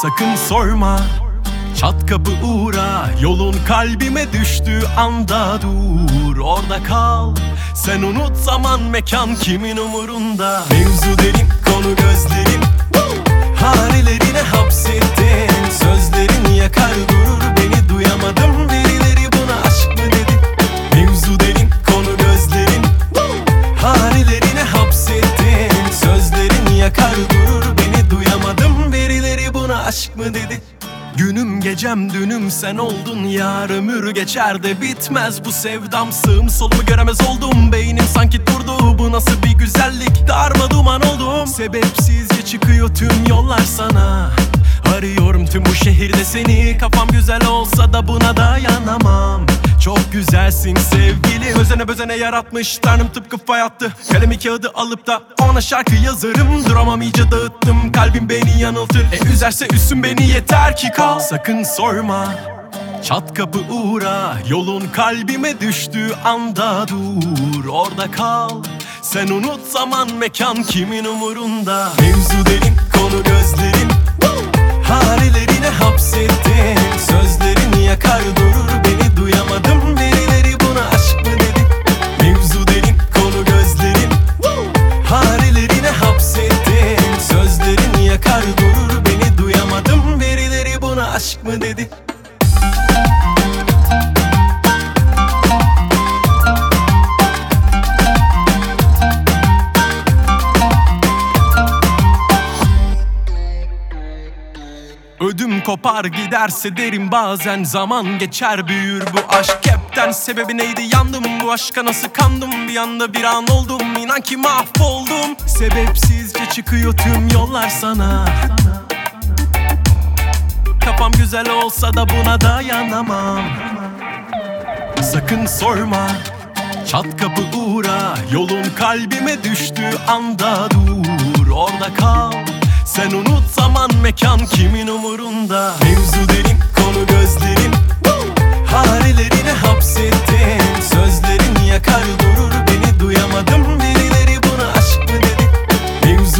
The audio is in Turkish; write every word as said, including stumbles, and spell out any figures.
Sakın sorma, çat kapı uğra. Yolun kalbime düştüğü anda dur, orada kal. Sen unut zaman mekan kimin umurunda. Mevzu derin, konu gözlerin, harilerine hapsettin. Sözlerin yakar durur beni, duyamadım. Birileri buna aşk mı dedi. Mevzu derin, konu gözlerin, harilerine hapsettin. Sözlerin yakar durur beni, duyamadım. Birileri buna aşk mı dedi. Günüm gecem dünüm sen oldun yar. Ömür geçer de bitmez bu sevdam. Sığım solumu göremez oldum, beynim sanki durdu. Bu nasıl bir güzellik, darma duman oldum. Sebepsizce çıkıyor tüm yollar sana. Arıyorum tüm bu şehirde seni. Kafam güzel olsa da buna dayanamam. Çok güzelsin sevgili, özene bözene yaratmış Tanrım tıpkı fay attı. Kalemi kağıdı alıp da ona şarkı yazarım. Duramam iyice dağıttım, kalbim beni yanıltır. E üzerse üssün beni, yeter ki kal. Sakın sorma, çat kapı uğra. Yolun kalbime düştüğü anda dur, orada kal. Sen unut zaman mekan kimin umurunda. Mevzu derin, konu gözlerin, harilerine hapsettin. Sözlerin yakar durur beni, duyamadım. Birileri buna aşk mı dedi. Mevzu derin, konu gözlerin, harilerine hapsettin. Sözlerin yakar durur beni, duyamadım. Birileri buna aşk mı dedi. Ödüm kopar giderse derim bazen. Zaman geçer büyür bu aşk hepten. Sebebi neydi, yandım bu aşka nasıl kandım. Bir anda bir an oldum, inan ki mahvoldum. Sebepsizce çıkıyor tüm yollar sana. Kafam güzel olsa da buna dayanamam. Sakın sorma, çat kapı uğra. Yolun kalbime düştüğü anda dur, orada kal. Sen unut zaman mekan kimin umurunda.